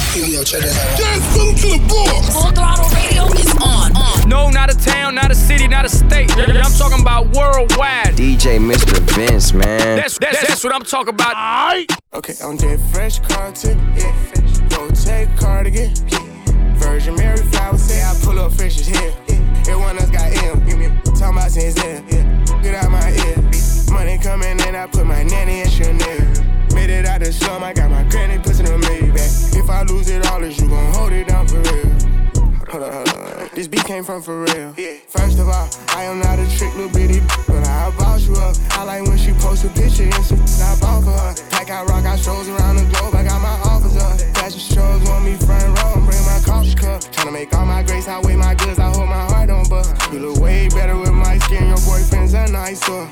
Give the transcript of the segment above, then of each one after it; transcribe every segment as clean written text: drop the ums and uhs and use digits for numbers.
Yo, check this out. Dance from to the floor. Full Throttle Radio is on. No, not a town, not a city, not a state. I'm talking about worldwide. DJ Mr. Vince, man. That's what I'm talking about. Okay, on that fresh car tip, yeah. Go take cardigan, Virgin Mary flowers, say I pull up fishes here. Everyone else got M, talking about since then. Get out my ear. Money coming in, I put my nanny in Chanel. Made it out the slum, I got my granny pussy in the Maybach. If I lose it all, is you gon' hold it down for real? Hold up. This beat came from for real. First of all, I am not a trick little bitty, but I'll boss you up. I like when she posts a picture and some I bought for her. Pack out rock, out shows around the globe, I got my offers up. Fashion shows want me front row and bring my coffee cup. Tryna make all my grace, I weigh my goods, I hold my heart on bust. You look way better with my skin, your boyfriend's a nicer.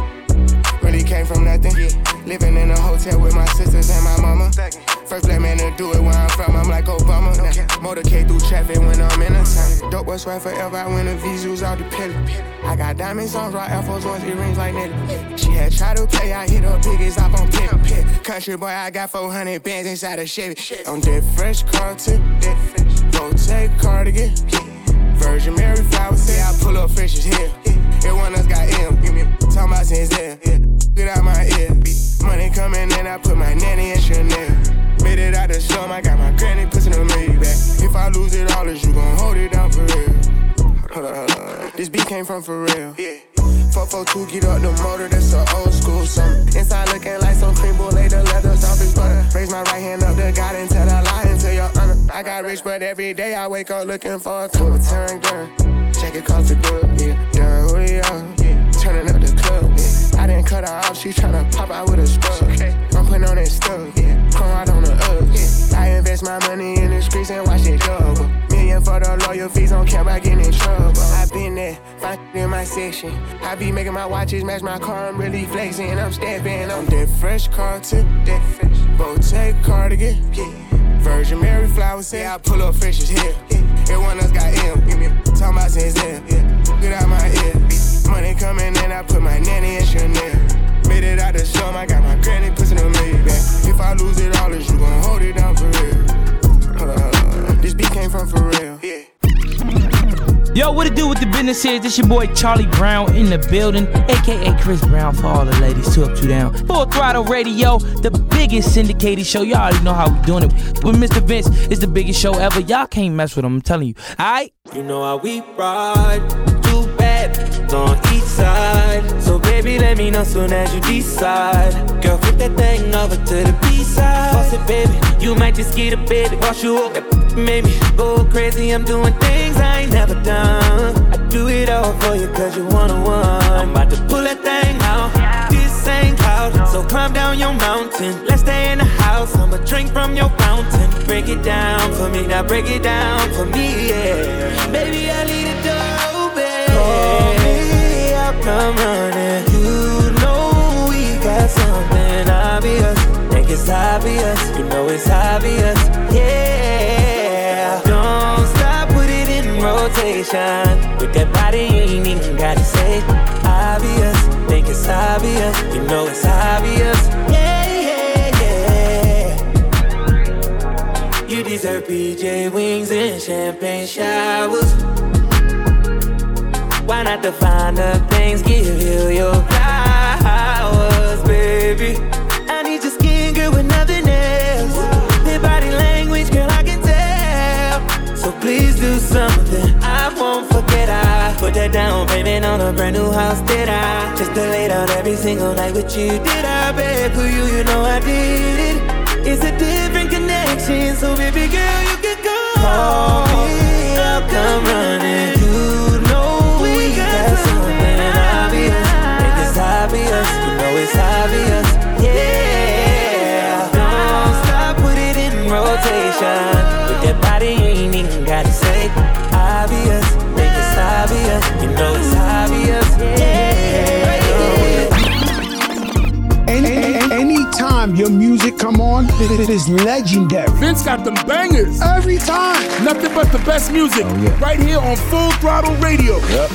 Really came from nothing. Living in a hotel with my sisters and my mama. First black man to do it where I'm from, I'm like Obama. Motorcade through traffic when I'm in a town. Dope boy swear forever, I win the visuals out the pillar. I got diamonds on, rock Air Force Ones, earrings like Nelly. She had tried to play, I hit her biggest up on pit. Country boy, I got 400 bands inside a Chevy. On that fresh car tip, go take cardigan. Virgin Mary flowers, say I pull up fishes here. Everyone else got M, talking about since then. Get out my ear. Money coming in, I put my nanny in Chanel. Made it out the slum, I got my granny pussy in the Maybach. If I lose it all, is you gon' hold it down for real? Hold up. This beat came from for real. 442, get up the motor, that's an old school song. Inside looking like some cream bull, lay the leather, soft as butter. Raise my right hand up to God and tell the lie into your honor. I got rich, but every day I wake up looking for a cool turn done. Check it cost the dub, done who they are, turning up the club, I didn't cut her off, she tryna pop out with a spud. I'm putting on that stuff, chrome out on the Uggs. I invest my money in the streets and watch it double. Million for the lawyer fees, don't care about getting in trouble. I been there, find in my section. I be making my watches match my car, I'm really flexing. I'm stepping on that fresh car tip, Bottega cardigan. Virgin Mary flowers, say I pull up fishes here. Everyone else got M, talking about since then. Get out my ear. Money coming in, I put my nanny in Chanel. Made it out the slum, I got my granny pussy in the Maybach. If I lose it all, is you gon' hold it down for real? Hold up. This beat came from for real. Yo, what it do with the business is? This your boy Charlie Brown in the building, aka Chris Brown for all the ladies, 2 up, 2 down. Full Throttle Radio, the biggest syndicated show. Y'all already know how we doing it. But Mr. Vince is the biggest show ever. Y'all can't mess with him, I'm telling you. Alright? You know how we ride, too bad, on each side. So baby, let me know soon as you decide. Girl, flip that thing over to the B-side. Boss it, baby, you might just get a bit. Wash you up, maybe go crazy. I'm doing things I ain't never done. I do it all for you cause you one-on-one. I'm about to pull that thing out, this ain't cloud. So climb down your mountain, let's stay in the house. I'ma drink from your fountain. Break it down for me, now break it down for me, yeah. Baby, I need a dough, baby. Call me, I'll come running. You know we got something obvious. Think it's obvious, you know it's obvious, yeah. Don't stop, put it in rotation. With that body, you ain't even gotta say obvious. Think it's obvious, you know it's obvious, yeah, yeah, yeah. You deserve PJ wings and champagne showers. Why not define the things, give you your flowers, baby? I need your skin, girl, with nothing else. Your body language, girl, I can tell. So please do something I won't forget. I put that down payment on a brand new house, did I? Just to lay down every single night with you, did I, babe? For you, you know I did it. It's a different connection, so baby girl, you can call me, I'll come running. You know we got something obvious. Think it's obvious, you know it's obvious, yeah. Don't stop, put it in rotation. With that body, you ain't even gotta say obvious. Think it's obvious, you know it's obvious, yeah. Anytime your music come on, it is legendary. Vince got them bangers. Every time. Nothing but the best music. Right here on Full Throttle Radio. Yep.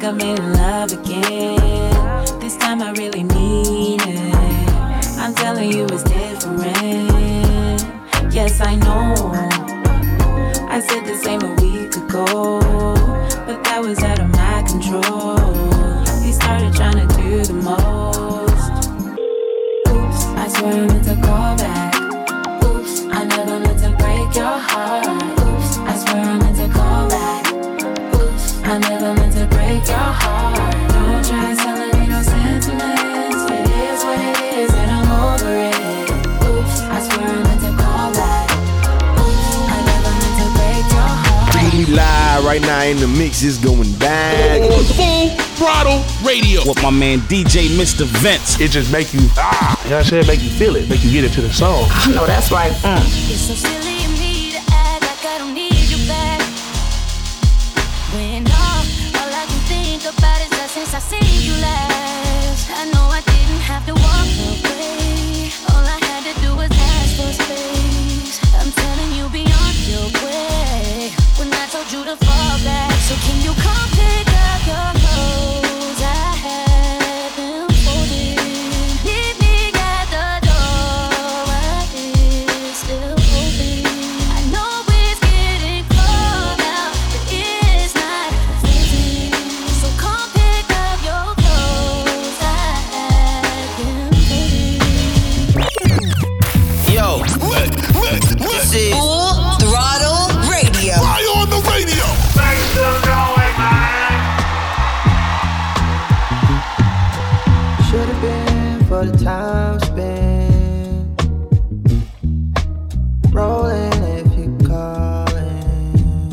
I'm in love again. This time I really mean it. I'm telling you it's different. Yes, I know. I said the same a week ago, but that was out of my control. He started trying to do the most. Oops, I swear I meant to call back. Oops, I never meant to break your heart. Oops, I swear I meant to call back. Oops, I never meant to break your heart. Don't try selling me no sentiments. It is what it is and I'm over it. Oops, I swear I meant to call back. Oops, I never meant to break your heart. We live right now in the mix, is going back. On Full Throttle Radio with my man DJ Mr. Vince. It just make you, you know what I'm saying? Make you feel it, make you get into the song. I know that's right. It's so silly of me to act like I don't need you back. When all I can think about is that since I seen you last. I know I didn't have to walk away. All I had to do was ask for space. I'm telling you beyond your way. When I told you to fall back, so can you come pick up your clothes? I had them folded. Meet me at the door. Why it's still open? I know it's getting cold now, but it's not freezing. So come pick up your clothes. I had them folded. Yo, this is Full Throttle Radio. Why on the radio? Should've been for the time spent. Rolling if you're calling.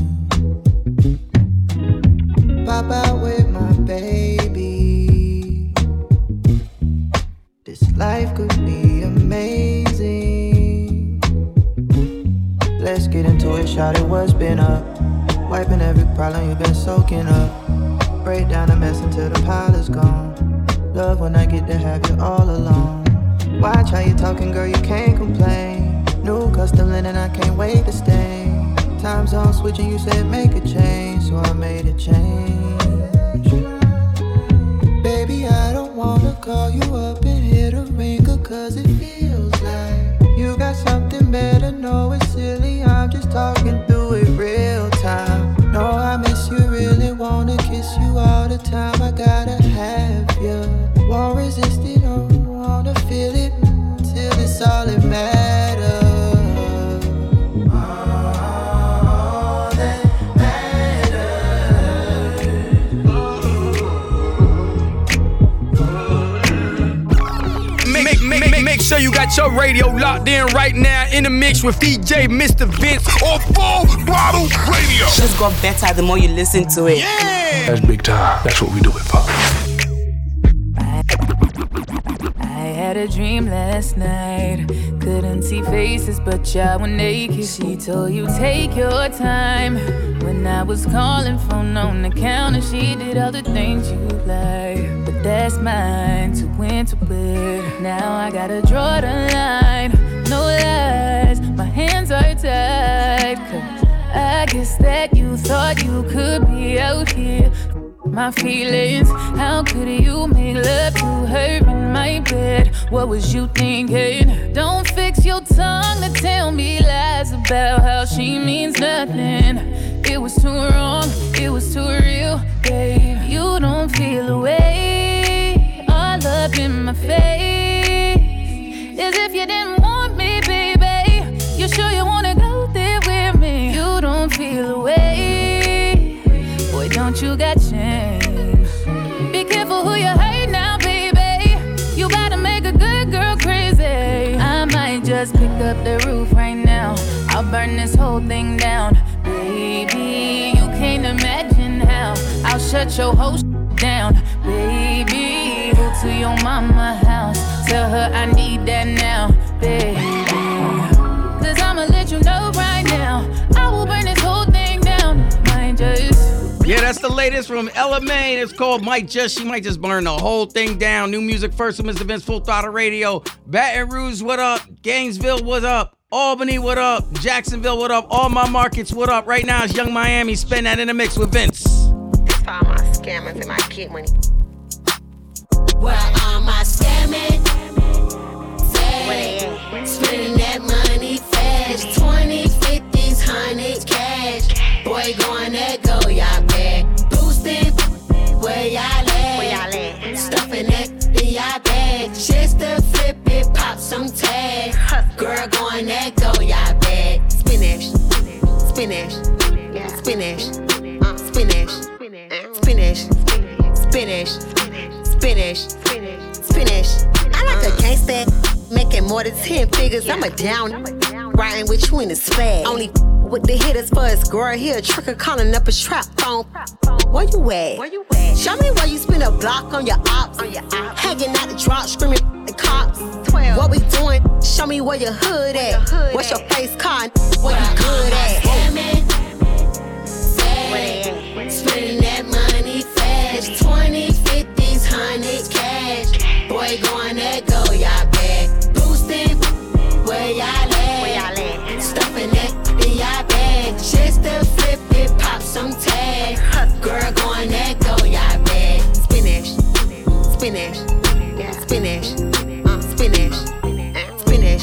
Pop out with my baby. This life could be amazing. Let's get into it, shout it, what's been up? Wiping every problem you've been soaking up. Break down the mess until the pile is gone. Love when I get to have you all alone. Watch how you talking, girl, you can't complain. New custom linen, I can't wait to stay. Time zone switching, you said make a change, so I made a change. Baby, I don't wanna call you up and hit a ringer, cause it feels like you got something better. No, it's silly, I'm just talking through it real time. No, I miss you, really wanna kiss you all the time. I gotta have you. Won't resist it, don't wanna feel it till it's all that matters. All that matters. Make sure you got your radio locked in right now in the mix with DJ Mr. Vince On Full Throttle Radio. Just got better the more you listen to it. Yeah. That's big time. That's what we do it for. I had a dream last night. Couldn't see faces, but y'all were naked. She told you take your time. When I was calling, phone on the counter, she did all the things you like. But that's mine to win to win. Now I gotta draw the line. No lies, my hands are tied. 'Cause I guess that you thought you could be out here. My feelings, how could you make love to her in my bed? What was you thinking? Don't fix your tongue to tell me lies about how she means nothing. It was too wrong, it was too real, babe. You don't feel the way, all up in my face, as if you didn't want me, baby. You sure you wanna go there with me? You don't feel the way, boy, don't you got changed? Be careful who you hurt now, baby. You gotta make a good girl crazy. I might just pick up the roof right now. I'll burn this whole thing down, baby. You can't imagine how I'll shut your whole down, baby. Go to your mama house, tell her I need that now, baby. 'Cause I'ma let you know right now, I will burn this whole thing down. Might just. Yeah, that's the latest from Ella May. It's called Might Just. She might just burn the whole thing down. New music first from Mr. Vince, Full Throttle Radio. Baton Rouge, what up? Gainesville, what up? Albany, what up? Jacksonville, what up? All my markets, what up? Right now it's Young Miami. Spend that in the mix with Vince. This time I scammers and my kid money. Where are my scamming? Spending that money fast. 20, 50s, 100s cash. Boy, going that go, y'all bag. Boosting, where y'all at? Stuffing that in y'all bag. Just to flip it, pop some tag. Girl, going that go, y'all bag. Spinach, spinach, spinach, spinach, spinach, spinach, spinach, spinach. I like a gangsta. Making more than 10 figures, I'm a down. Riding with you in the spag. Only with the hitters for his girl here. Tricker calling up a trap phone. Where you at? Show me where you spend a block on your ops. Hanging out the drop, screaming the cops. 12. What we doing? Show me where your hood at. What's your face card? Where you good at? Spending that money fast. 20, 50s, 100s cash. Boy, going that go, y'all bag. Boosting, where y'all at? Stuffing that in y'all bag. Just to flip it, pop some tag. Girl, going that go, y'all bag. Spinach, spinach, spinach, spinach, spinach,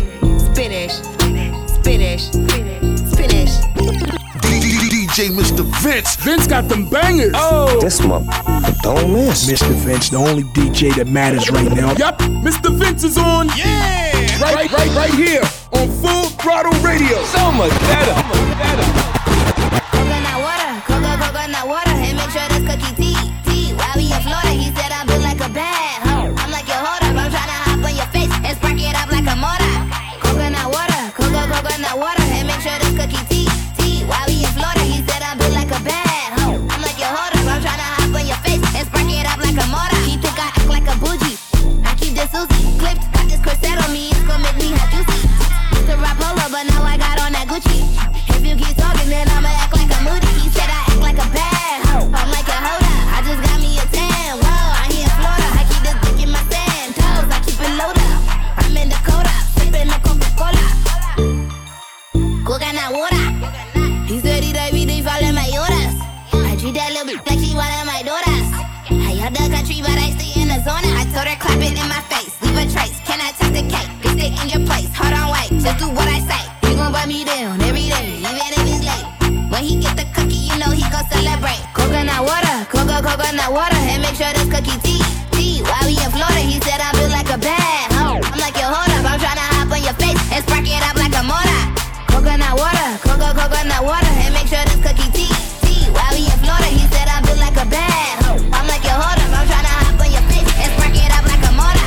spinach, spinach, spinach. DJ Mr. Vince. Vince got them bangers. Oh, this month, don't miss. Mr. Vince, the only DJ that matters right now. Yup, Mr. Vince is on. Yeah. Right here on Full Throttle Radio. So much better. Coconut water, and make sure that's cookie tea. While we in Florida, he said I built like a bad hoe. I'm like, yo, hold up, I'm tryna hop on your face and spark it up like a motor. Coconut water, and make sure that's cookie tea. While we in Florida, he said I built like a bad hoe. I'm like, yo, hold up, I'm tryna hop on your face and spark it up like a motor. He think I act like a bougie. I keep this Susie clipped, got this corset on me, it's gon' make me have juicy. Used to rock polo, but now I got on that Gucci. If you keep talking, then I'ma act like a moody. He said I act like a bad hoe. I'm like a hold up, I just got me a tan. Whoa, I'm here in Florida, I keep this dick in my sand toes. I keep it loaded up. I'm in Dakota, sipping the Coca-Cola. Coconut water. He said he'd every day follow my orders. I treat that little bitch like she one of my daughters. I out the country, but I stay in the zone. I told her clap it in my face, leave a trace. Can I touch the cake? Get it in your place. Hold on, wait, just do what I say. He gon' buy me down every day, even if it's late. When he get the cookie, you know he gon' celebrate. Coconut water, and make sure that's cookie tea. While we in Florida, he said I built like a bad hoe. I'm like, yo, hold up, I'm tryna hop on your face and spark it up like a motor. Coconut water, and make sure that's cookie tea. While we in Florida, he said I built like a bad hoe. I'm like, yo, hold up, I'm tryna hop on your face and spark it up like a motor.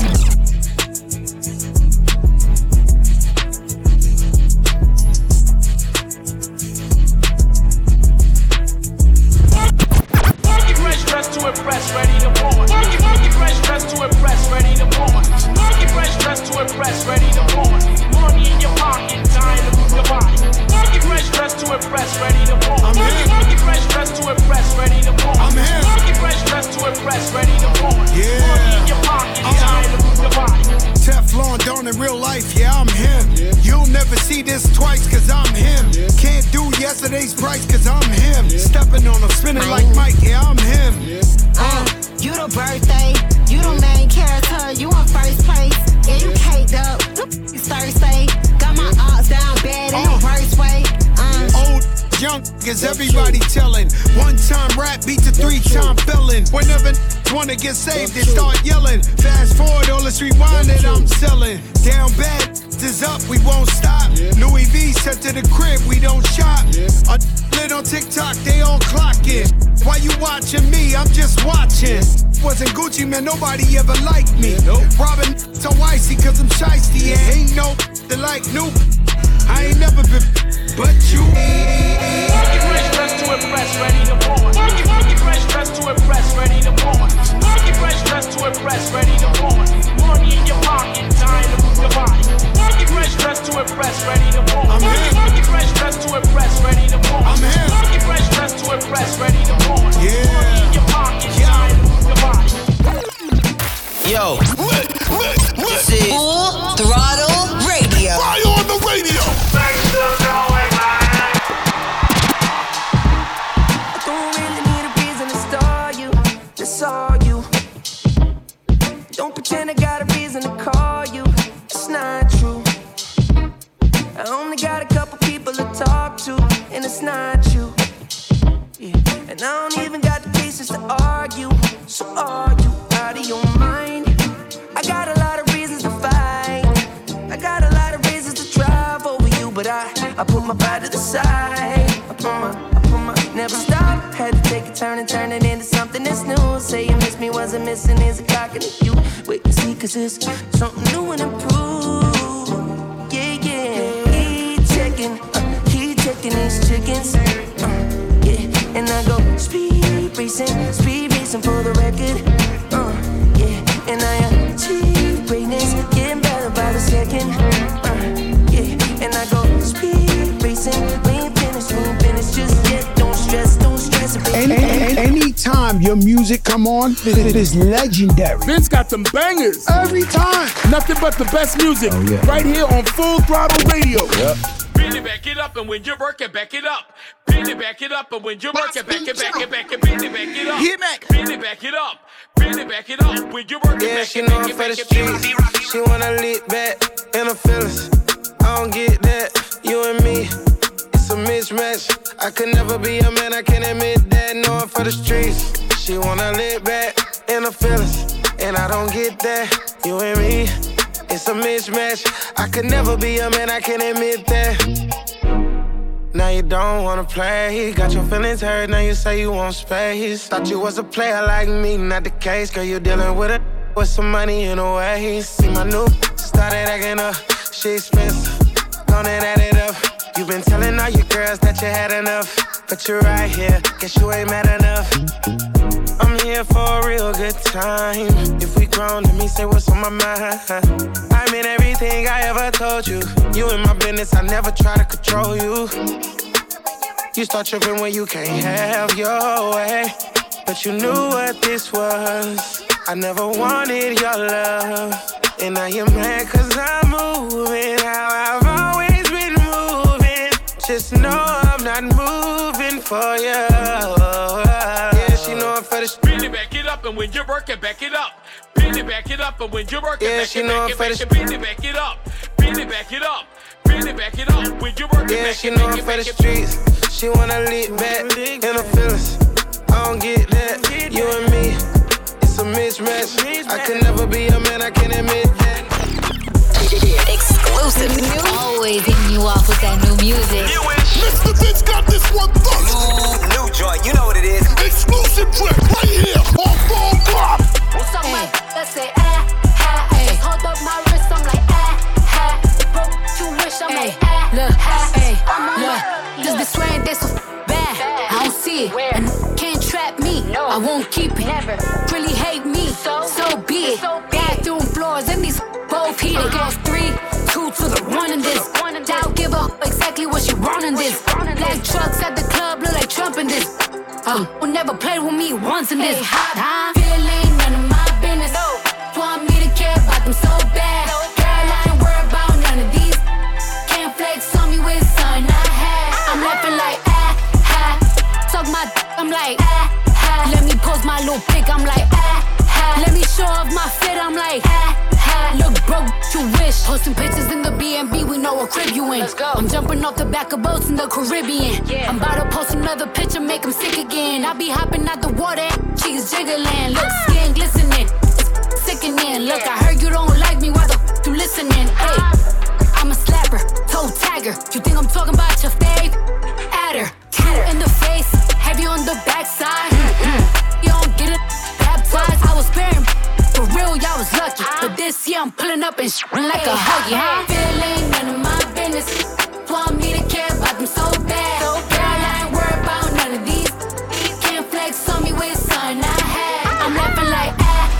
Dressed to impress, ready to born. Get fresh, dressed to impress, ready to born. Get fresh, dressed to impress, ready to born. Money in your pocket, time to move your body. Get fresh, dressed to impress, ready to born. Get fresh, dressed to impress, ready to born. Get fresh, dressed to impress, ready to born. Money in your pocket, time to move your body. Teflon Don in real life, yeah, I'm him. You'll never see this twice, cause I'm him. Can't do yesterday's price, cause I'm him. Stepping on him, spinning like Mike, yeah, I'm him. You the birthday, you the main character, you in first place. Yeah, you caked up, it's Thursday. Got my odds down bad in the worst way. Old young is everybody telling. One time rap beat the 3-time felon. Whenever wanna get saved, they start yelling. Fast forward, all this rewind that I'm selling. Down bad is up, we won't stop. Louis V sent to the crib, we don't shop. Lit on TikTok, they all clocking. Why you watching me? I'm just watching. Wasn't Gucci, man, nobody ever liked me. Robbing so icy, cause I'm shiesty. And ain't no that like new. I ain't never been, but you. Get fresh, dressed to impress, ready to born. Get fresh, dressed to impress, ready to born. Get fresh, dressed to impress, ready to born. Money in your pocket, time to move your body. Get fresh, dressed to impress, ready to born. Get fresh, dressed to impress, ready to born. Get fresh, dressed to impress, ready to born. Money in your pocket, time to move your body. Yo, Full Throttle Radio. Fire on the radio. and it's not you. Yeah. And I don't even got the patience to argue. So are you out of your mind? I got a lot of reasons to fight. I got a lot of reasons to drive over you, but I put my pride to the side. I put my never stop. Had to take a turn and turn it into something that's new. Say you miss me, wasn't missing is a cock and you. Wait and see, cause it's something new and improved. Yeah, yeah. He checking these chickens. Yeah, and I go speed racing for the record. Yeah, and I am cheap greatness, getting better by the second. Yeah, and I go speed racing, we ain't finished just yet. Don't stress. Anytime your music come on, it is legendary. Vince got them bangers. Every time. Nothing but the best music. Right here on Full Throttle Radio. Yep. Really back it up, and when you're working, back it up. Really back it up, and when you're working, back it, really back it up. Really back it up. Really back it up when you're working. Yeah, she know I'm for the streets. She wanna lead back in her feelings. I don't get that. You and me, it's a mismatch. I could never be a man, I can admit that. No, I'm for the streets. She wanna live back in her feelings, and I don't get that. You and me, it's a mismatch. I could never be a man, I can admit that. Now you don't wanna play, got your feelings hurt, now you say you want space. Thought you was a player like me, not the case. Girl, you dealing with with some money in a way. See my new started acting up, she expensive, gonna add it up. You been telling all your girls that you had enough, but you're right here, guess you ain't mad enough. I'm here for a real good time. If we grown, let me say what's on my mind. I mean everything I ever told you. You in my business, I never try to control you. You start tripping when you can't have your way, but you knew what this was. I never wanted your love, and now you're mad cause I'm moving how I've always been moving. Just know I'm not moving for you. Yeah, she know I'm for the street. Really back it up, and when you're working, back it up. Really back it up, and when you're working, yeah, back she it, know back I'm for the it, street. really back it up. Really back it up. Really back it up when you're working. Yeah, she know I'm for the streets. She wanna lead back in her feelings. I don't get that. You and me, it's a mismatch. I could never be a man, I can admit that. Exclusive new. Always hitting you off with that new music. Mr. Vince got this one first. New joint, you know what it is. Exclusive track right here on Full Throttle. What's up, man? Let's say, just hold up my wrist, I'm like, broke you wish, I'm like, Look, this bitch swearing they so bad. I don't see it, and can't trap me. I won't keep it. Really hate me, so be it. Bathroom floors and these both heated. Girls 3, 2 to the 1 in this. I'll give her exactly what she want in this. Black trucks at the club look like Trump in this. Who never played with me once in this. Feeling none of my business. Want me to care about them so bad. Girl, I ain't worried about none of these. Can't flex on me with something I had. I'm laughing like talk my I'm like let me post my little pic, I'm like let me show off my fit, I'm like look broke, you wish. Posting pictures in the B&B, we know what crib you in. Let's go. I'm jumping off the back of boats in the Caribbean. I'm about to post another picture, make him sick again. I be hopping out the water, cheeks jiggling. Look, skin glistening, sickening. Look, I heard you don't like me, why the you listening? Hey, I'm a slapper, toe tagger. You think I'm talking about your fave? Adder, cute in the face, heavy on the backside. You don't get it baptized. I was sparing, for real, y'all was lucky. But this year I'm pulling up and like a huggy. Feeling none of my business. Want me to care about them so bad. Girl, I ain't worried about none of these. Can't flex on me with something I had. I'm laughing like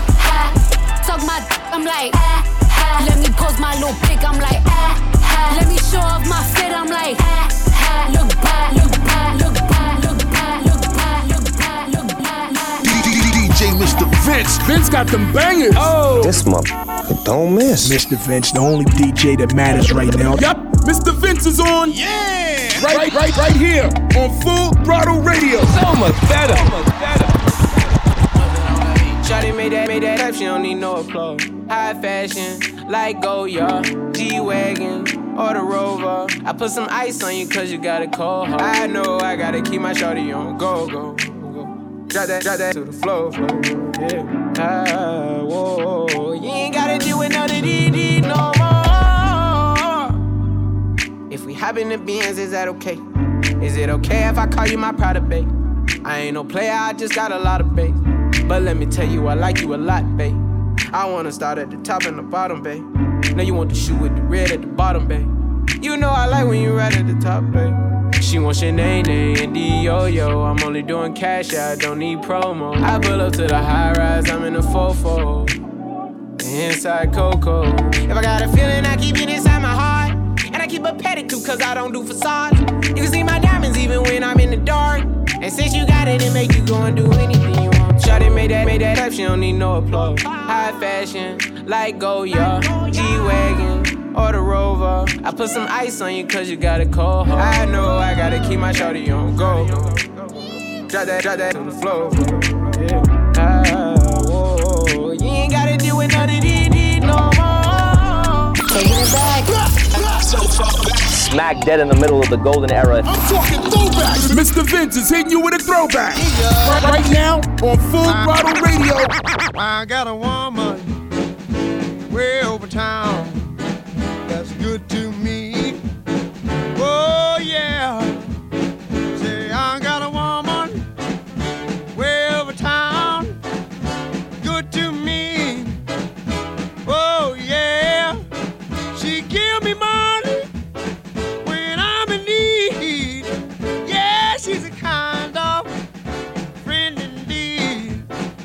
talk my I'm like let me post my little pic, I'm like let me show off my fit, I'm like look back, look back, look back, look back, look back, look back, look back. DJ Mr. Vince. Vince got them bangers. Oh, this motherfucker don't miss. Mr. Vince, the only DJ that matters right now. Yup, Mr. Vince is on. Yeah. Right here on Full Throttle Radio. So much better. Shawty made that type, she don't need no applause. High fashion, like Goya, G-Wagon, or the Rover. I put some ice on you cause you got a cold heart. I know I gotta keep my shorty on go. Drop that to the floor. Yeah. Whoa. You ain't gotta deal with none of these no more. If we hop in the Benz, is that okay? Is it okay if I call you my pride, babe? I ain't no player, I just got a lot of bass. But let me tell you, I like you a lot, babe. I wanna start at the top and the bottom, babe. Now you want the shoe with the red at the bottom, babe. You know I like when you right at the top, babe. She wants your name and D-Yo-Yo. I'm only doing cash, I don't need promo. I pull up to the high rise, I'm in the 4-4. Inside Coco. If I got a feeling, I keep it inside my heart. And I keep a pedicure cause I don't do facades. You can see my diamonds even when I'm in the dark. And since you got it, it make you go and do anything you want. Shawty made that type, she don't need no applause. High fashion, like Goya, G-Wagon, or the Rover. I put some ice on you cause you got a cold heart. I know I gotta keep my shawty on go. Drop that to the floor. Yeah. Whoa. You ain't gotta deal with none of these no more. Taking it back. Smack dead in the middle of the golden era. I'm talking throwback. Mr. Vince is hitting you with a throwback. Right now on Full Throttle Radio. I got a woman way over town that's good to me. Oh yeah. Say I got a woman way over town good to me. Oh yeah. She give me money when I'm in need. Yeah, she's a kind of friend indeed.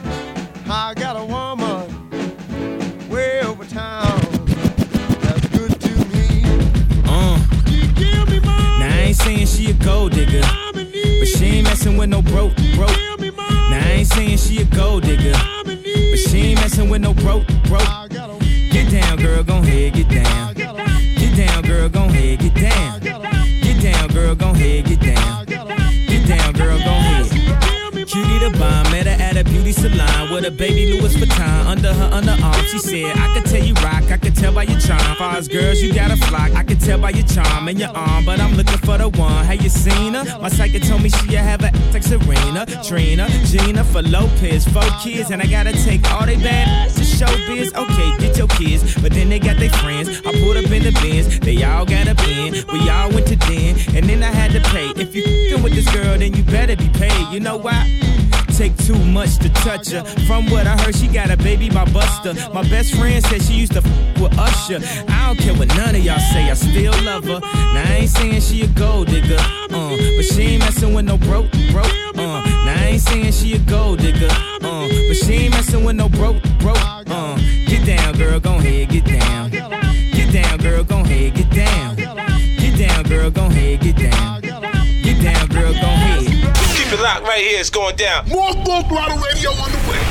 I got a woman way over town that's good to me. She give me money. Now I ain't saying she a gold digger, but she ain't messing with no broke. Now I ain't saying she a gold digger, but she ain't messing with no broke. Get down, girl, gon' head, get down. Get down, girl, gon' head, get down. Get down, girl, gon' head, get down. Get down, girl, gon' head. Cutie the bomb, met her at a beauty salon with a baby Louis Vuitton under her underarm. She said, I could tell you rock, I could tell by your charm. Far as girls, you got a flock, I could tell by your charm and your arm. But I'm looking for the one, have you seen her? My psychic told me she'll have a like Serena, Trina, Gina, for Lopez, 4 kids. And I gotta take all they bad to showbiz. Okay, get your kids, but then they got their friends. I pulled up in the Benz, they all got a bin. We all went to den, and then I had to pay. If you f***ing with this girl, then you better be paid. You know why? Take too much to touch her. From what I heard, she got a baby by Buster. My best friend said she used to f*** with Usher. I don't care what none of y'all say, I still love her. Now I ain't saying she a gold digger, but she ain't messing with no broke. Now I ain't saying she a gold digger, but she ain't messing with no broke. Get down, girl, gon' head, get down. Get down, girl, gon' head, get down. Get down, girl, gon' head, get down. Get down, girl, gon' head. Keep it locked right here, it's going down. More Full Throttle Radio on the way.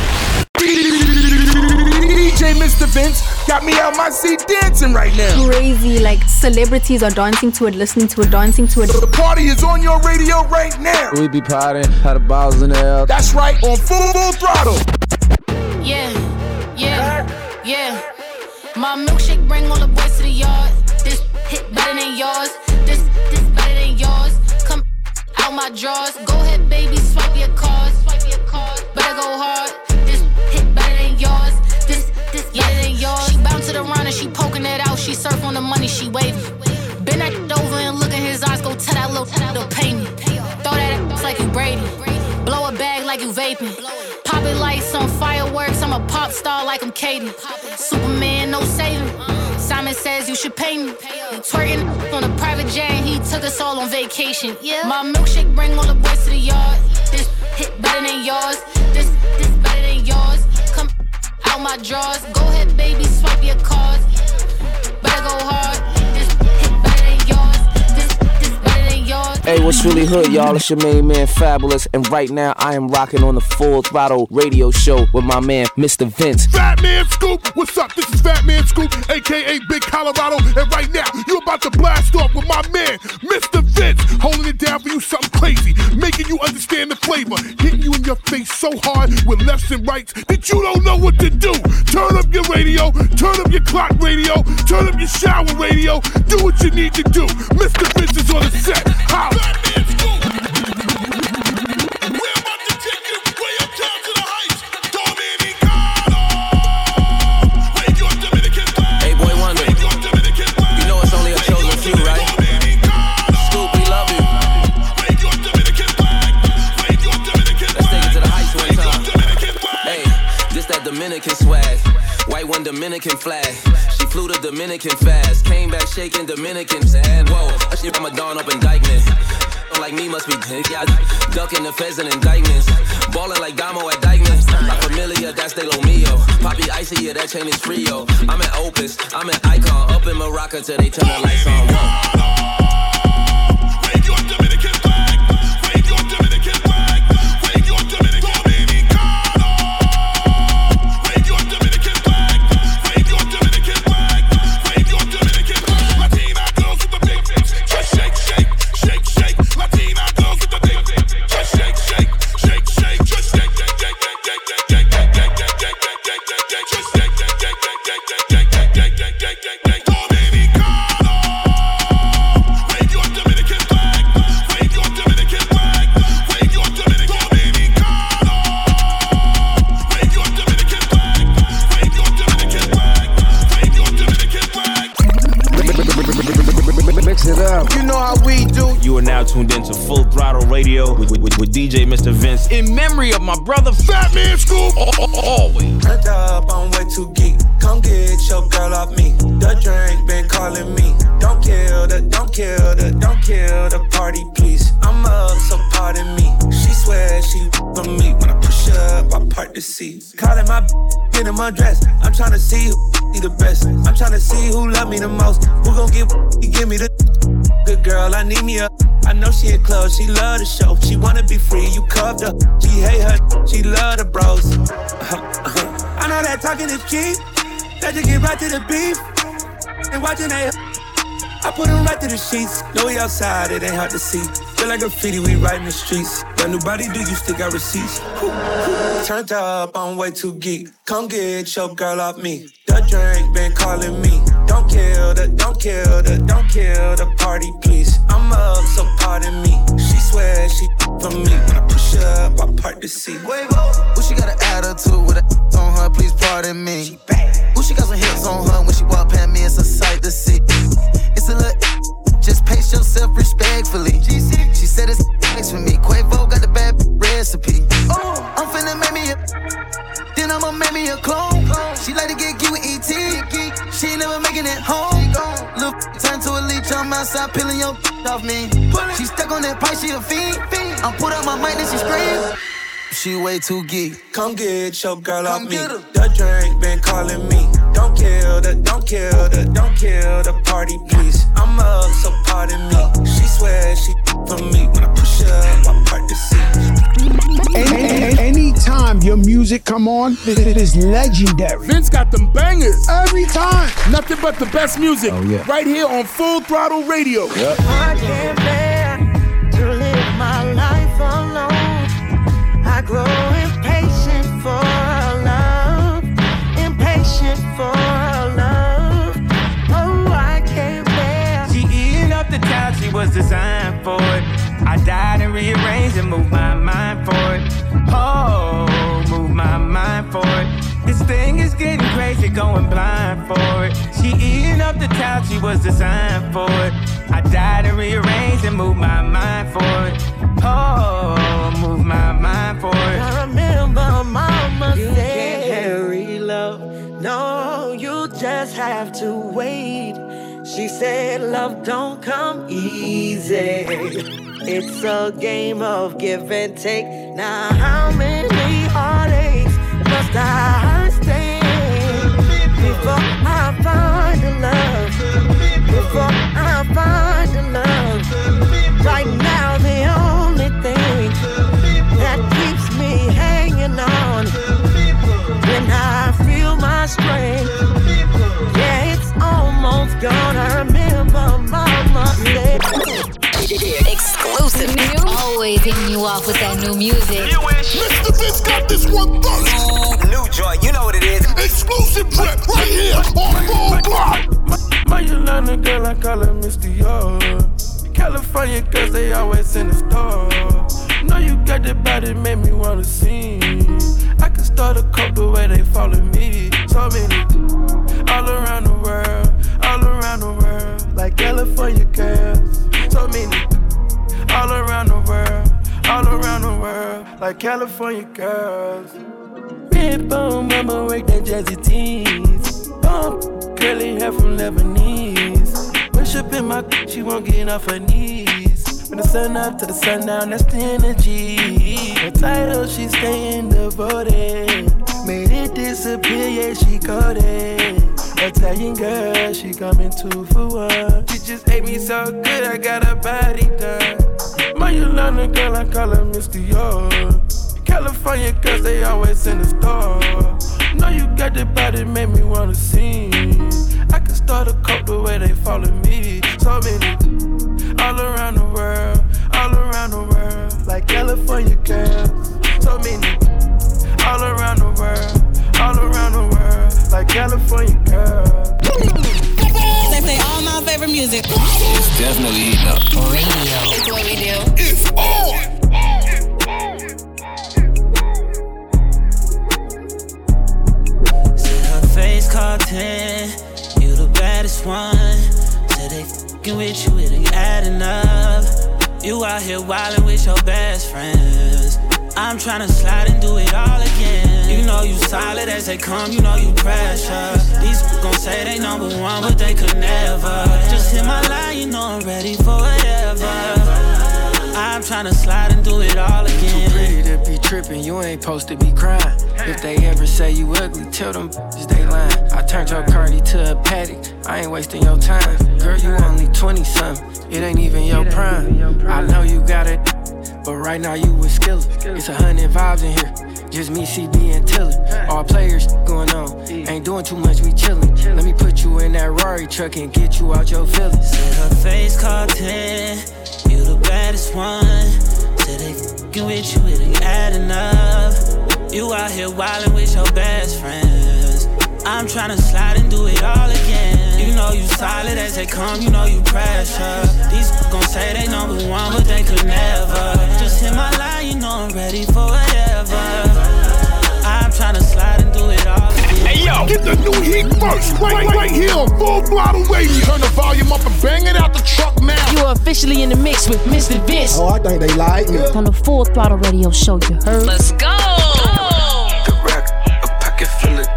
DJ Mr. Vince got me out my seat dancing right now. Crazy, like celebrities are dancing to it, listening to it, dancing to it. So the party is on your radio right now. We be partying, had the balls in the air. That's right, on Full Throttle. Yeah. My milkshake bring all the boys to the yard. This hit better than yours. This better than yours. Come out my drawers. Go ahead, baby, swipe your cards. Better go hard. This hit better than yours. This better than yours. She bounce to the round and she poking it out. She surf on the money, she waving. Bend that over and look in his eyes. Go tell that little pay me. Throw that ass like you Brady. Blow a bag like you vaping. Pop it like some fireworks. I'm a pop star like I'm Katie. Superman, no saving. Simon says you should pay me. Twerking on a private jet and he took us all on vacation. Yeah. My milkshake bring all the boys to the yard. This hit better than yours. This better than yours. Come out my drawers. Go ahead, baby, swipe your cards. Better go hard. This hit better than yours. This better than yours. Hey, what's really hood, y'all? It's your main man, Fabulous. And right now, I am rocking on the Full Throttle Radio Show with my man, Mr. Vince. Fat Man Scoop, what's up? This is Fat Man Scoop, a.k.a. Big Colorado. And right now, you're about to blast off with my man, Mr. Vince. Holding it down for you, something crazy. Making you understand the flavor. Hitting you in your face so hard with lefts and rights that you don't know what to do. Turn up your radio, turn up your clock radio, turn up your shower radio. Do what you need to do. Mr. Vince is on the set. How? Dominican swag, white one Dominican flag. She flew to Dominican fast, came back shaking Dominican sad. Whoa, I shit Ramadan up indictment. Like me must be yeah, ducking the feds and indictments. Ballin' like Damo at Dykeman's. La Familia, that's de lo mio. Poppy Icy, yeah, that chain is Frio. I'm an Opus, I'm an icon. Up in Morocco till they turn the lights on. Whoa. Tuned into Full Throttle Radio with DJ Mr. Vince. In memory of my brother Fat Man Scoop. Always. Turned up, I'm way too geek. Come get your girl off me. The drink been calling me. Don't kill the party, please. I'm up, so pardon me. She swears she for me. When I push up, I part the seats. Calling my get in my dress. I'm trying to see who be the best. I'm trying to see who love me the most. Who gon' give me the good girl? I need me a. I know she a club, she love the show. She wanna be free, you cuffed her. She hate her, she love the bros. I know that talking is cheap. Let's just get right to the beef. And watching that, I put them right to the sheets. Know we outside, it ain't hard to see. Feel like graffiti, we right in the streets. Got new body, do you still got receipts? Turned up, I'm way too geek. Come get your girl off me. The drink been calling me. Don't kill the party, please. I'm up, so pardon me. She swears she for me. When I push up, I part the seat. Ooh, she got an attitude with a on her, please pardon me. Ooh, she got some hips on her when she walk past me, it's a sight to see. It's a little, just pace yourself respectfully. She said it's next for me. Quavo got the bad recipe. I'm finna make me a, then I'ma make me a clone. She like to get geek with E.T. She ain't never making it home. Little turn to a leech, I'm outside peeling your off me. She stuck on that pipe, she a fiend. I'm put up my mic, then she scream. She way too geek. Come get your girl off me. The drink been calling me. Don't kill the party, please. I'm up, so pardon me. She swears she for me. When I push up, I part the seat. Anytime your music come on, it is legendary. Vince got them bangers every time. Nothing but the best music. Right here on Full Throttle Radio. Yep. I can't bear to live my life alone. I grow impatient for love, impatient for love. Oh, I can't bear. She eating up the time she was designed for it. I died and rearranged and moved my mind for it. Oh, move my mind for it. This thing is getting crazy, going blind for it. She eating up the time she was designed for it. I died and rearranged and moved my mind for it. Oh, move my mind for it. I remember mama said, you can't hurry love. No, you just have to wait. She said love don't come easy. It's a game of give and take. Now how many heartaches must I stand before I find a love? Before I find a love. Right now the only thing that keeps me hanging on, when I feel my strength, yeah, it's almost gone. I remember mama said, exclusive. always hitting you off with that new music. Mr. Vince got this one first. New joint, you know what it is. Exclusive prep right here on Full Block. My Yolanda girl, I call her Miss Dior. California girls, they always in the store. Know you got that body, make me wanna sing. I can start a cult the way they follow me. So many, all around the world, all around the world. Like California girls, so many, all around the world, all around the world. Like California girls. Red bone, mama work that jazzy teens. Bump, curly hair from Lebanese. Worship in my, she won't get off her knees. From the sun up to the sundown, that's the energy. The title, she staying devoted. Made it disappear, yeah, she caught it. Italian girl, she coming 2 for 1. She just ate me so good, I got her body done. My Yolanda girl, I call her Miss Dior. California girls, they always in the store. Know you got the body, make me wanna sing. I can start a cult the way they follow me. So many, all around the world, all around the world. Like California girls, so many, all around the world, all around the world. Like California girls. They play all my favorite music. It's definitely heating up. Radio. It's what we do. It's on. Face called 10, you the baddest one. Said they f***ing with you, it ain't adding up. You out here wildin' with your best friends. I'm tryna slide and do it all again. You know you solid as they come, you know you pressure. These gon' say they number one, but they could never. Just hit my line, you know I'm ready for whatever. I'm tryna slide and do it all again. Too pretty to be trippin', you ain't supposed to be crying. If they ever say you ugly, tell them they lying. I turned your Cardi to a paddock, I ain't wasting your time. Girl, you only 20-something, it ain't even your prime. I know you got it, but right now you with Skilla. It's 100 vibes in here, just me, CB, and Tiller. All players going on, ain't doing too much, we chillin'. Let me put you in that Rari truck and get you out your feelings. Said her face called 10, you the baddest one. Said they f***ing with you, it ain't adding up. You out here wildin' with your best friends. I'm tryna slide and do it all again. You know you solid as they come, you know you pressure. These gon' say they number one, but they could never. Just hit my line, you know I'm ready for whatever. I'm tryna slide and do it all again. Hey yo, get the new heat first, right here on Full Throttle Radio. Turn the volume up and bang it out the truck now. You are officially in the mix with Mr. Vince. Oh, I think they like me. On the Full Throttle Radio show, you heard? Let's go! The rack, a pocket full of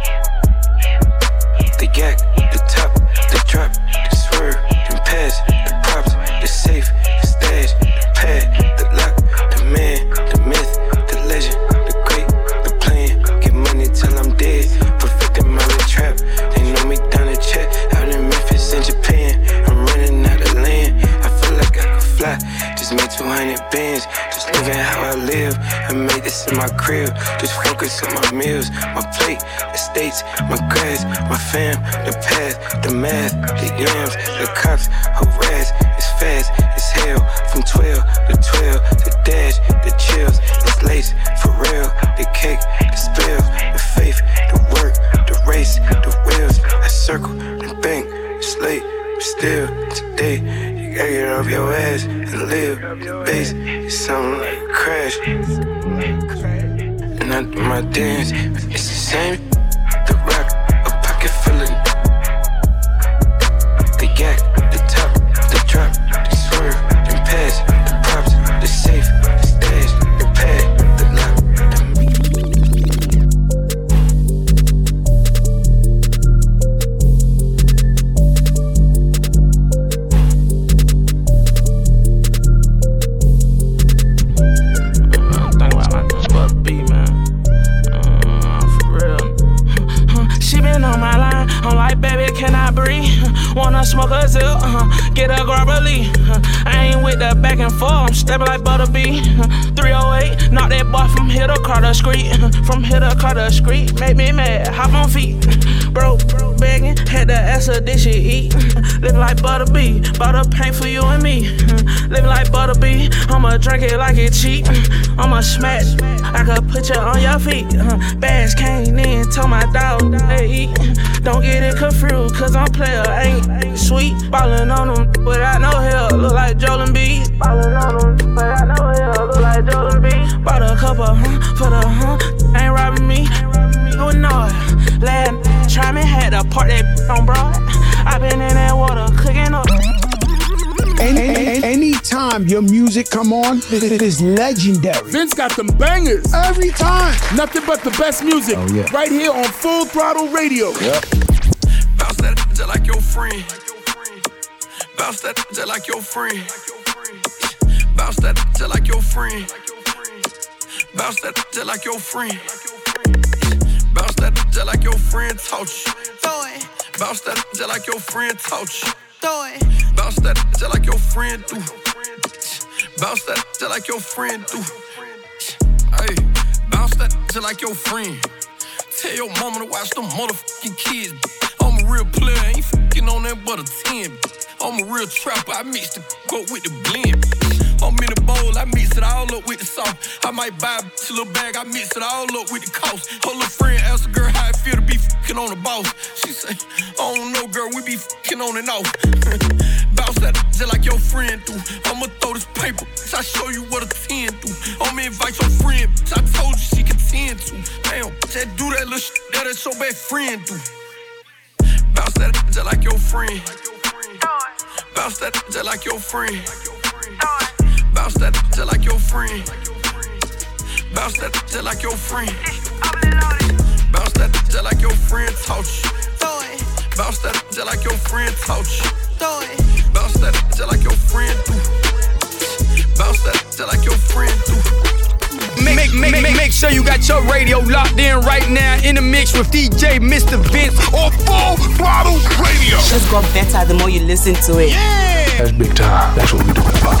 the yak, the top, the drop, the swerve, the pass, the props, the safe, the stash, the pad, the lock, the man, the myth, the legend, the great, the plan. Get money till I'm dead. Perfecting my little trap. They know me down the chat. Out in Memphis and Japan. I'm running out of land. I feel like I could fly. Just made 200 bands. Just living how I live. I made this in my crib. Just focus on my meals, my plate, estates, my grass, my fam, the path, the math, the yams, the cops, harass. It's fast, it's hell. From 12 to 12, the dash, the chills, it's lace, for real. The cake, the spills, the faith, the work, the race, the wheels. I circle, the bank, it's late, but still, today, you gotta get off your ass and live. The bass, it's something like a crash. And I do my dance, it's the same. The rock, a pocket full of the yak, the top, the drop, the swerve, the pass, the props, the safe, the stash, the pad, the lock, Wanna smoke a zip, get a grabberly. I ain't with the back and forth, I'm stepping like Butterbee. 308, knock that boy from here to Carter Street. From here to Carter Street, make me mad, hop on feet. Broke, begging, had to ask her, did she eat? Living like Butterbee, butter paint for you and me. Living like Butterbee, I'ma drink it like it cheap. I'ma smash, I could put you on your feet. Bags came in, told my dog they eat. Don't get it confused, cause I'm player, ain't sweet. Ballin' on them without no help, look like Jolin B. Ballin' on them without no help, look like Jolin B. Bought a couple for the ain't robbing me. You know it. Last try me, had to park that on broad. I been in that water cooking up. Anytime your music come on, it is legendary. Vince got them bangers every time. Nothing but the best music right here on Full Throttle Radio. Yep. Bounce that just like your friend. Bounce that just like your friend. Bounce that just like your friend. Bounce that just like your friend. Bounce that just like your friend taught you. Bounce that just like your friend taught you. Bounce that just like your friend do. Bounce that just like your friend do. Hey, bounce that just like your friend. Tell your mama to watch them motherfucking kids. I'm a real player, I ain't fucking on that but a 10. I'm a real trapper, I mix the up with the blend. I'm in the bowl, I mix it all up with the sauce. I might buy a little bag, I mix it all up with the cost. Her little friend asked a girl how it feel to be fucking on the boss. She say, I don't know, girl, we be fucking on and off. Bounce that just like your friend do. I'ma throw this paper, I show you what a 10 do. I'ma invite your friend, I told you she can 10 to. Damn, just do that little shit that your best friend do. Bounce that just like your friend. Bounce that just like your friend. Bounce that just like your friend. Bounce that just like your friend. Bounce that just like your friend taught you. Bounce that just like your friend taught you. Bounce that just like your friend do. Bounce that just like your friend do. Make sure you got your radio locked in right now in the mix with DJ Mr. Vince on Full Throttle Radio. Just go better the more you listen to it. Yeah. That's big time. That's what we do.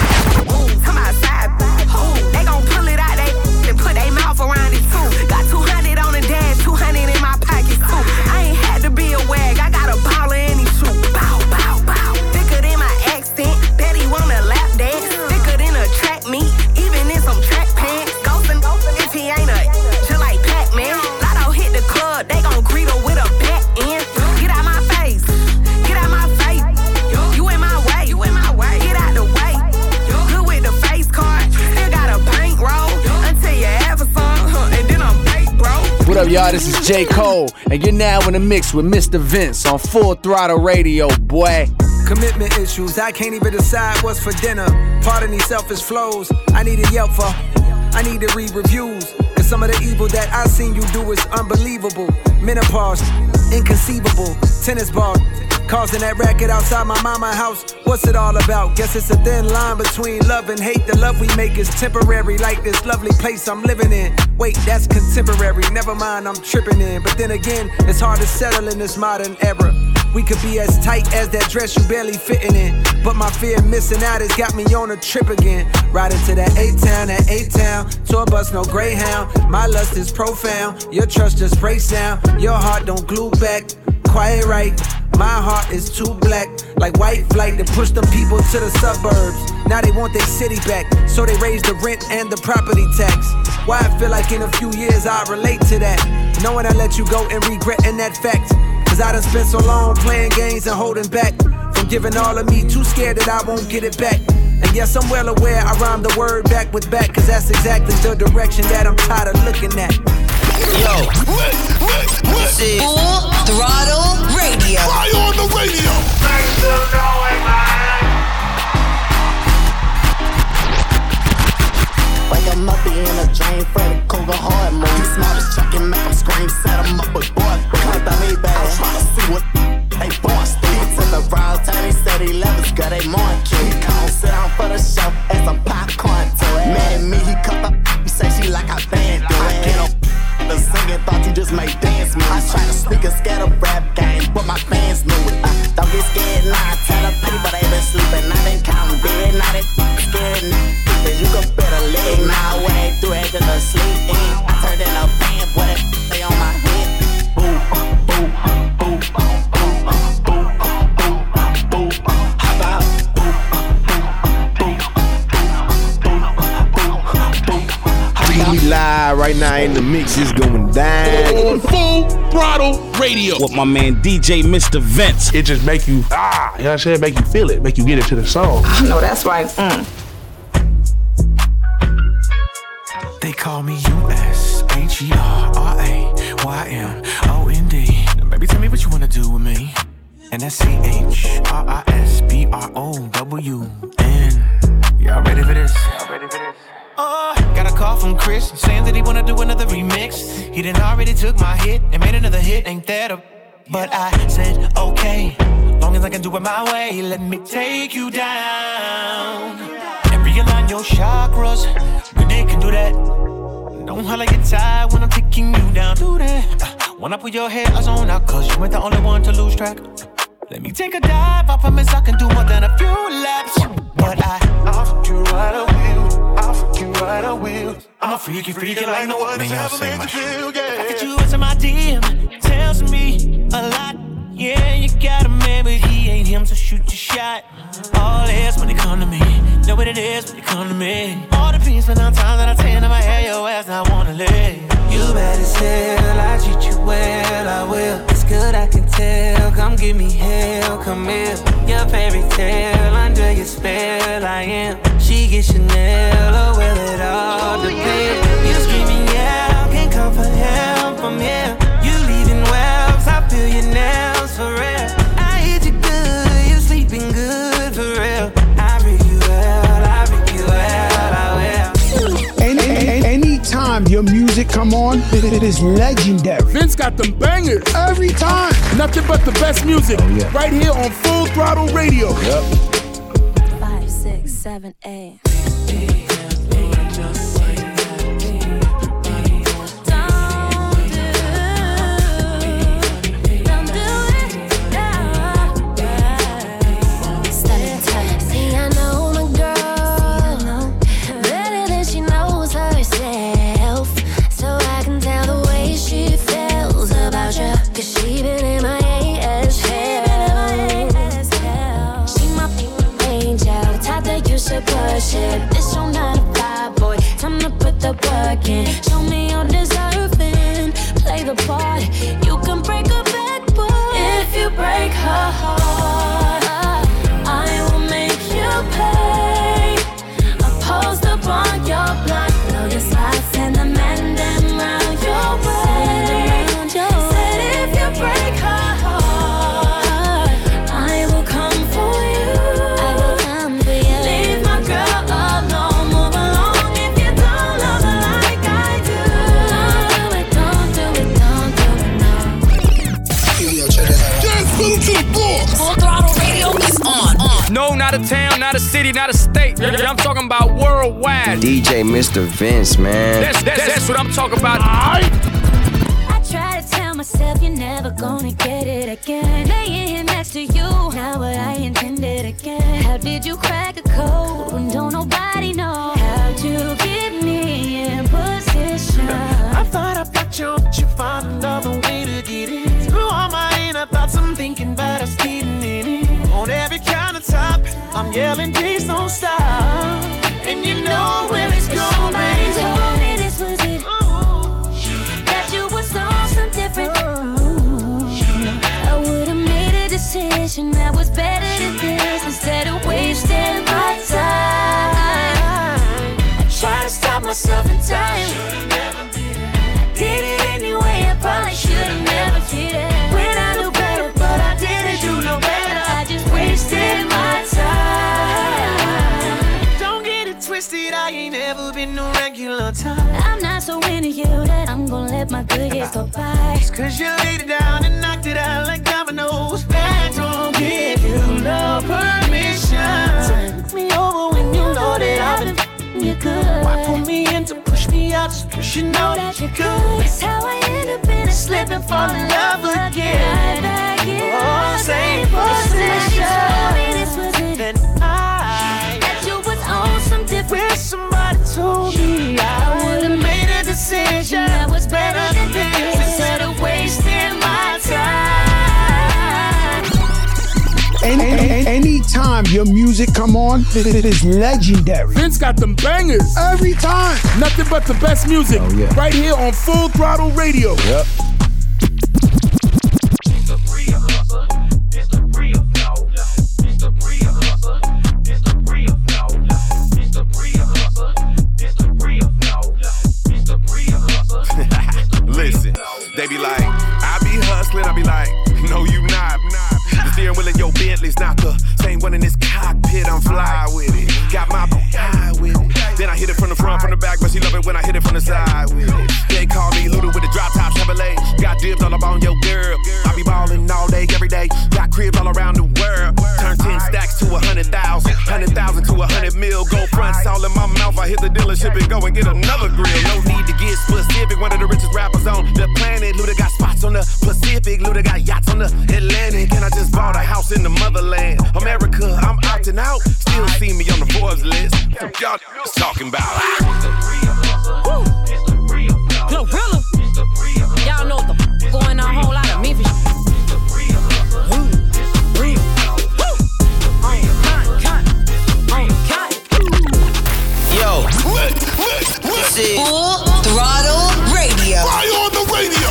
Come outside. They gon' pull it out and put their mouth around it too. Got 200 on the dash, 200 in my pocket too. I ain't had to be a wag. I got a baller in his shoe. Bow, bow, bow. Thicker than my accent. Bet he wanna lap dance. Thicker than a track meet. Even in some track pants. If he ain't just like Pac-Man. Lotto hit the club, they gon' greet her with a back end. Get out my face, get out my face. You in my way, get out the way. Good with the face card, still got a bankroll. Until you have a song, and then I'm fake, bro. What up, y'all? This is J. Cole, and you're now in the mix with Mr. Vince on Full Throttle Radio, boy. Commitment issues, I can't even decide what's for dinner. Pardon these selfish flows, I need a Yelp for. I need to read reviews, cause some of the evil that I seen you do is unbelievable. Menopause, inconceivable. Tennis ball, causing that racket outside my mama's house. What's it all about? Guess it's a thin line between love and hate. The love we make is temporary, like this lovely place I'm living in. Wait, that's contemporary, never mind, I'm tripping in. But then again, it's hard to settle in this modern era. We could be as tight as that dress you barely fitting in. But my fear of missing out has got me on a trip again. Riding to that A-Town, tour bus, no Greyhound. My lust is profound, your trust just breaks down. Your heart don't glue back, quiet right. My heart is too black, like white flight to push them people to the suburbs. Now they want their city back, so they raise the rent and the property tax. Why I feel like in a few years I'll relate to that, knowing I let you go and regretting that fact. Cause I done spent so long playing games and holding back from giving all of me, too scared that I won't get it back. And yes, I'm well aware I rhyme the word back with back, cause that's exactly the direction that I'm tired of looking at. Yo, this is Full Throttle Radio. Fly on the radio. Thanks for knowing Wake 'em up in a Jane Freddy Cougar hard mode. He smart as Chuck and make 'em scream, set 'em up with boy. Come by me, baby. I'm trying to see what they forced. He took a round time, he said he left us, got a monkey. He come sit down for the show and some popcorn to it. Mad at me, he cut up, he say she like I band do it. Get up, the singing, thought you just made dance me. I try to sneak a scatter rap game, but my fans knew it. Don't get scared, nah, tell the people they been sleeping. I been counting bed, now they scared now. live right now in the mix. It's going down. On Full Throttle Radio. With my man DJ Mr. Vince. It just make you, you know what I'm saying? Make you feel it. Make you get into the song. I know that's right. They call me USHERRAYYMOND. Now, baby, tell me what you wanna do with me. And that's CHRISBROWN. Y'all ready for this? Got a call from Chris saying that he wanna do another remix. He done already took my hit and made another hit. Ain't that a? But I said okay, long as I can do it my way. Let me take you down and realign your chakras. Good dick can do that. Don't holler, get tired when I'm taking you down. Do that. When I put your head on out, cause you ain't the only one to lose track. Let me take a dive. I promise I can do more than a few laps. But I'll fuck you right, I will. I'll fuck you right, I will. I'm a freaky like no one has ever made you feel. Yeah. I get you into my DM, tells me a lot. Yeah, you got a man, but he ain't him, so shoot your shot. All this when they come to me, know what it is when you come to me. All the beans for 9 times out of 10, I'ma have your ass, I wanna live. You bad as hell, I treat you well, I will. It's good, I can tell, come give me hell, come here. Your fairy tale, under your spell, I am. She gets Chanel, oh well, it all depends. You screaming, yeah, can't come for help, I'm here. You leaving wells, I feel your nails, for real. I hit you good, you sleeping good, for real. I read you well, I read you well, I will. Anytime your music come on, it is legendary. Vince got them bangers every time. Nothing but the best music right here on Full Throttle Radio. Yep. 5, 6, 7, 8. This your 9 to 5, boy. Time to put the work in. Show me you're deserving. Play the part. You can break a backboard if you break her heart. I will make you pay. I'll post up on your block, blow your spots and the man them round your way. Said if you break her heart, I will come for you. I will come for you. Leave my girl alone, move along if you don't love her like I do. Don't do it, don't do it, no. Just put him to the floor. Full Throttle Radio is on. No, not a town, not a city, not a state. I'm talking about worldwide. DJ Mr. Vince, man. That's what I'm talking about. I try to tell myself you're never gonna get it again. Laying here next to you, not what I intended again. How did you crack the code when don't nobody know? How'd you get me in position? I thought I got you, but you found another way to get in. Screw all my inner thoughts, I'm thinking about us getting in it. On every countertop, I'm yelling, please don't stop. And you know where it's going. Somebody told me this was it. That you was on some different. I would've made a decision that was better than this instead of wasting my time. I try to stop myself in time. I did it anyway. I probably should've never did it. When I knew better, but I didn't do no better. I just wasted my time. Don't get it twisted, I ain't never been no regular time. I'm not so into you that I'm gonna let my good years go by. It's 'cause you laid it down and knocked it out like dominoes. That don't give you no permission. Took me over when you know that I've been you good. Why pull me in to push me out just 'cause you know that you're good? That's how I end up in a slip and fall in love again. Oh, same position. Then that you was on some different. Wish somebody told me I would've made a decision that was better than this instead of wasting my time. time your music come on, it is legendary. Vince got them bangers. Every time. Nothing but the best music. Oh, yeah. Right here on Full Throttle Radio. Yep. Listen, they be like, I be hustling, I be like, no you not. The steering wheel in your Bentley's not the same one in this cockpit, I'm fly with it. Got my high with it. Then I hit it from the front, from the back, but she love it when I hit it from the side with it. They call me Luda with the drop top Chevrolet. Got dibs all up on your girl. I be ballin' all day, every day. Got cribs all around the world. Turn 10 stacks to 100,000, 100,000 to 100 mil. Go fronts all in my mouth. I hit the dealership and go and get another grill. No need to get specific. One of the richest rappers on the planet. Luda got spots on the Pacific. Luda got yachts on the Atlantic. And I just bought a house in the motherland. America, I'm opting out. Still see me on the Forbes list. Y'all just talking about. Glorilla. Y'all know what the f going on. Whole lot of Memphis. Yo, this is Full Throttle Radio. Fly on the radio.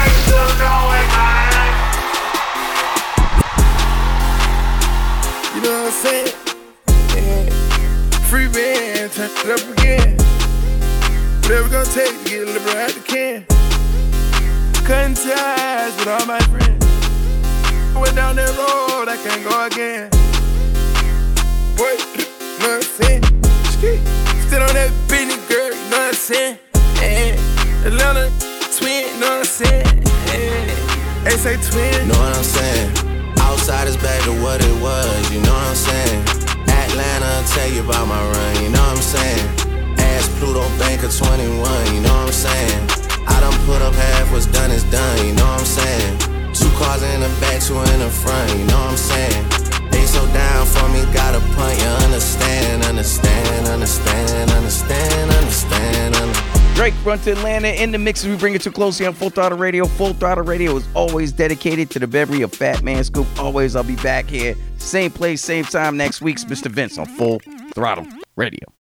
You know what I'm saying? Yeah. Free band, turn it up again. Whatever gonna take to get a little out the can. Cutting ties with all my friends. Went down that road, I can't go again. Boy, you know what I'm saying? Still on that business, girl, you know what I'm saying? Atlanta twin, you know what I'm saying? They say twin. Know what I'm saying? Outside is back to what it was, you know what I'm saying? Atlanta, I'll tell you about my run, you know what I'm saying? Ask Pluto Bank of 21, you know what I'm saying? I done put up half, what's done is done, you know what I'm saying? 2 cars in the back, 2 in the front, you know what I'm saying? They so down for me, got a punt, you understand, understand, understand, understand, understand, understand. Drake, Run to Atlanta in the mix as we bring it too close here on Full Throttle Radio. Full Throttle Radio is always dedicated to the memory of Fat Man Scoop. Always, I'll be back here. Same place, same time next week. Mr. Vince on Full Throttle Radio.